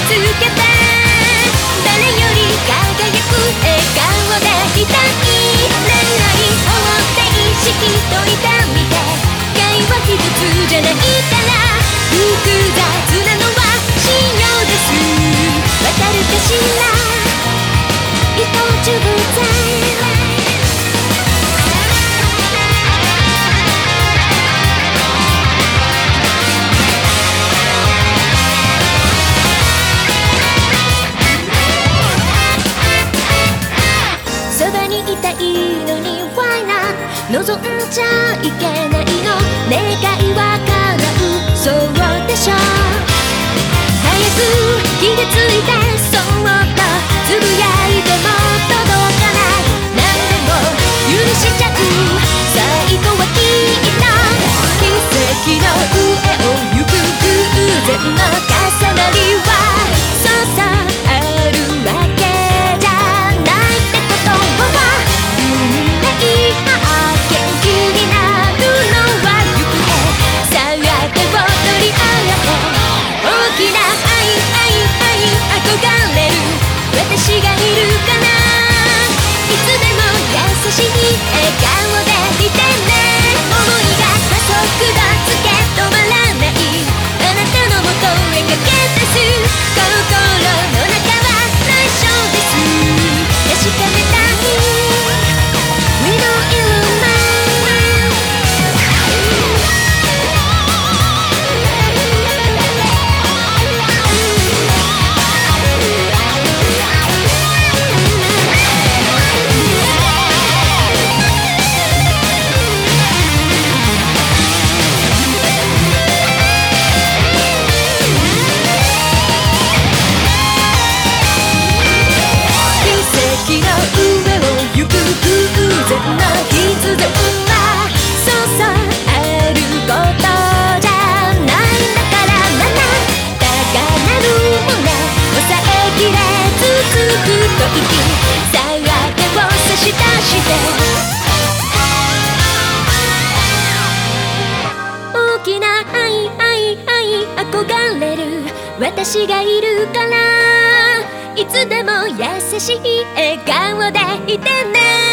つけて誰より輝く笑顔でいたい恋愛方程式と痛みで愛は一つじゃないから複雑なのは信用ですわかるかしら一口ぶそばにいたいのに Why not 望んじゃいけないの願いは叶うそうでしょ早く気がついてそっとつぶやいても届かない何でも許しちゃう最後はきっと奇跡の上を行く偶然の重なりはそうそうあるわけじゃないってことは運命発見気になるのは行方さあ手を取り合おう大きな憧れる私がいるからいつでも優しい笑顔でいてね想いが加速度つけ止まらないあなたのもとへ駆け出す心の中は内緒です確かめたい We know you mine 奇跡の上を行く偶然の必然はそうそうあることじゃないんだから高鳴る胸抑えきれずつくと息さあ手を差し出して大きな憧れる私がいるからいつでも優しい笑顔でいてね